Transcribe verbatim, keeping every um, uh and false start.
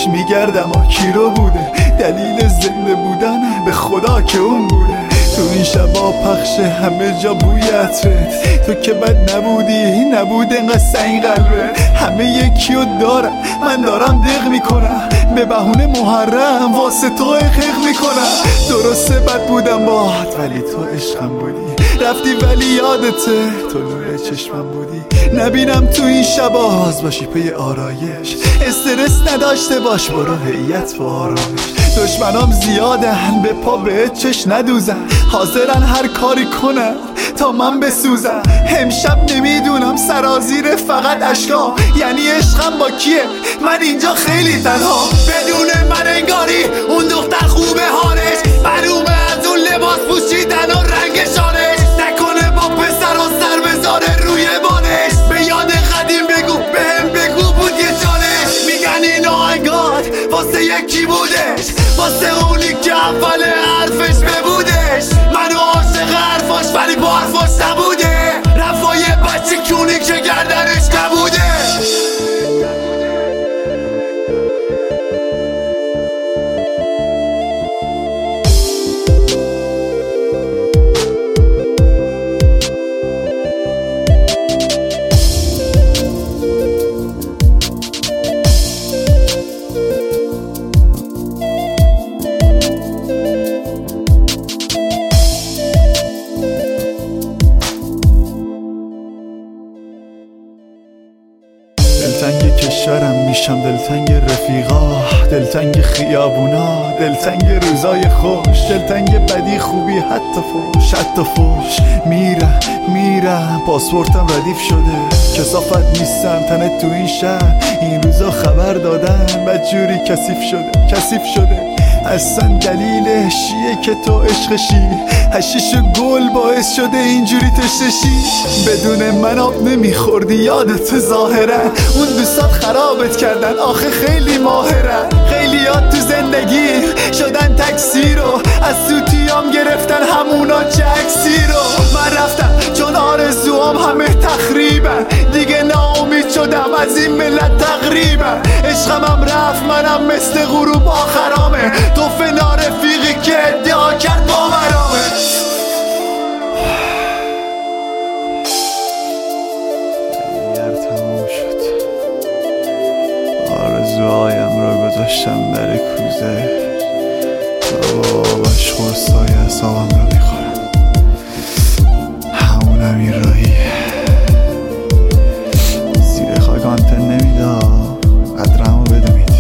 میگردم ها کی رو بوده دلیل زنده بودن به خدا که اون بوده تو این شبا پخش همه جا بوی عطرت تو که بد نبودی نبود اینقدر سنگ قلبت همه یکیو دارم من دارم دق میکنم به بهونه محرم واسه تو اخق میکنم درسته بد بودم باهات ولی تو عشقم بودی رفتی ولی یادته تو نور چشمم بودی نبینم تو این شبا باز باشی پی آرایش استرس نداشته باش برو هیئت و آرامش دشمنام زیادن به پا به چش ندوزن حاضرن هر کاری کنن تا من بسوزم امشب نمیدونم سرازیر فقط اشکا یعنی عشقم با کیه من اینجا خیلی تنها بدون من انگاری اون دختر خوبه حالش معلومه از اون لباس پوشیدن و رنگ شانش نکنه با پسر و سر بذاره روی بالش به یاد قدیم بگو بهم بگو بود یه جانش میگن این آهنگات واسه یکی بودش واسه اونی که اول حرفش ببودش منو عاشق حرفاش ولی با حرفاش نبوده رفای بچه کونی که گردنش نبوده دلتنگ کشورم میشم دلتنگ رفیقا دلتنگ خیابونا دلتنگ روزای خوش دلتنگ بدی خوبی حتی فوش حتی فوش میرم میرم پاسپورتم ردیف شده کثافت نیستم تنت تو این شهر این روزا خبر دادن بدجوری کثیف شده کثیف شده اصلا دلیلش چیه که تو عشقشی هشیش و گل باعث شده اینجوری تشتشی بدون من آب نمیخوردی یادت ظاهرا اون دوستات خرابت کردن آخه خیلی ماهرن خیلیات تو زندگی شدن تکسی رو از سوتیام گرفتن همونا چه عکسی رو من رفتم چون آرزوام همه تخریبن دیگه ناامید شدم از این ملت تقریبا عشقمم رفت منم مثل غروب آخرامه تو فنا رفیقی که ادعا کرد باورامه دیگر تموم شد آرزوهایم را گذاشتم در کوزه باش خورسای اعصابم را میخورم همون امیر راهی زیر خاک آنتن نمیده قدرمو بدونید